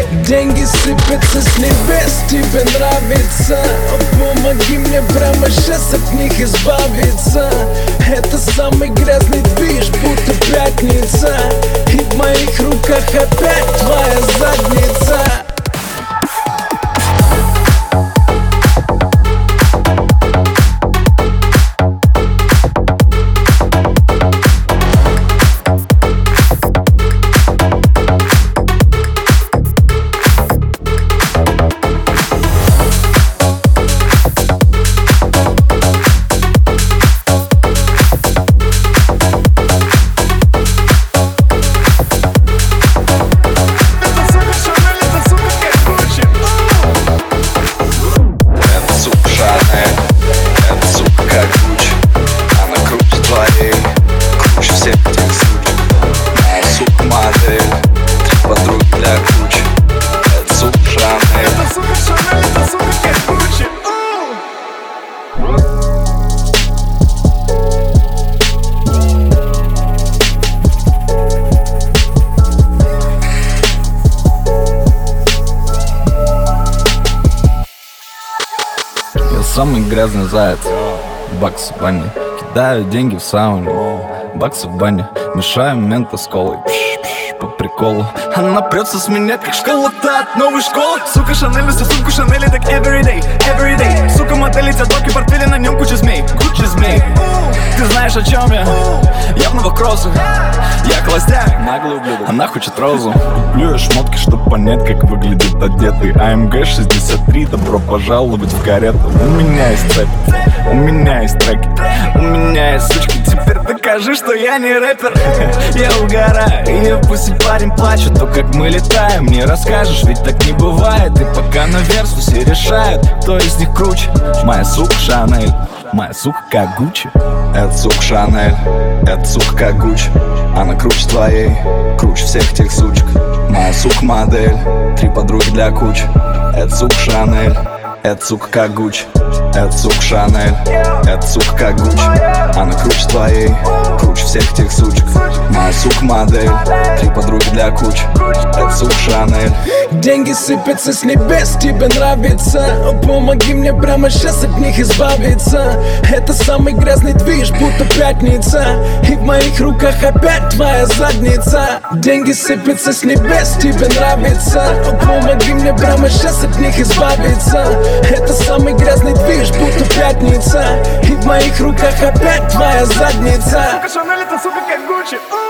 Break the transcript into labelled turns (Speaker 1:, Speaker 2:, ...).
Speaker 1: Деньги сыпятся с небес, тебе нравится? Помоги мне прямо сейчас от них избавиться. Это самый грязный движ, будто пятница, и в моих руках опять твоя задница.
Speaker 2: Я самый грязный заяц, бакс в бане. Кидаю деньги в сауну, бакс в бане. Мешаем мента с колой, по приколу. Она прется с меня, как школа-то от новой школы. Сука, Шанель, несу сумку Шанели, так everyday. Сука, модель летят блоки, портфели, на нем куча змей, Ты знаешь, о чем я? Я в новых кроссах, я холостяк, наглый ублюдок. Она хочет розу. Куплю я шмотки, чтоб понять, как выглядит одетый. AMG 63, добро пожаловать в карету. У меня есть цепь, у меня есть треки, у меня есть сучки. Теперь докажи, что я не рэпер. Я угораю, и пусть парень плачет. То, как мы летаем, не расскажешь, ведь так не бывает. И пока на версусе решают, кто из них круче. Моя сука Шанель, моя сука как Гуччи. Это сука Шанель, это сука как Гуччи. Она круче твоей, круче всех тех сучек. Моя сука модель, 3 подруги для кучи. Это сука Шанель, это сука как Гуччи. Это сука Шанель, это сука как Гуччи. Она круче твоей, круче всех тех сучек. Моя сука модель, 3 подруги для кучи. Это сука Шанель.
Speaker 1: Деньги сыпятся с небес, тебе нравится? Помоги мне прямо сейчас от них избавиться. Это самый грязный движ, будто пятница, и в моих руках опять твоя задница. Деньги сыпятся с небес, тебе нравится? Помоги мне прямо сейчас от них избавиться. Это самый грязный движ, будто пятница, и в моих руках опять твоя задница.
Speaker 3: Сука, Шанель, это сука как Гуччи.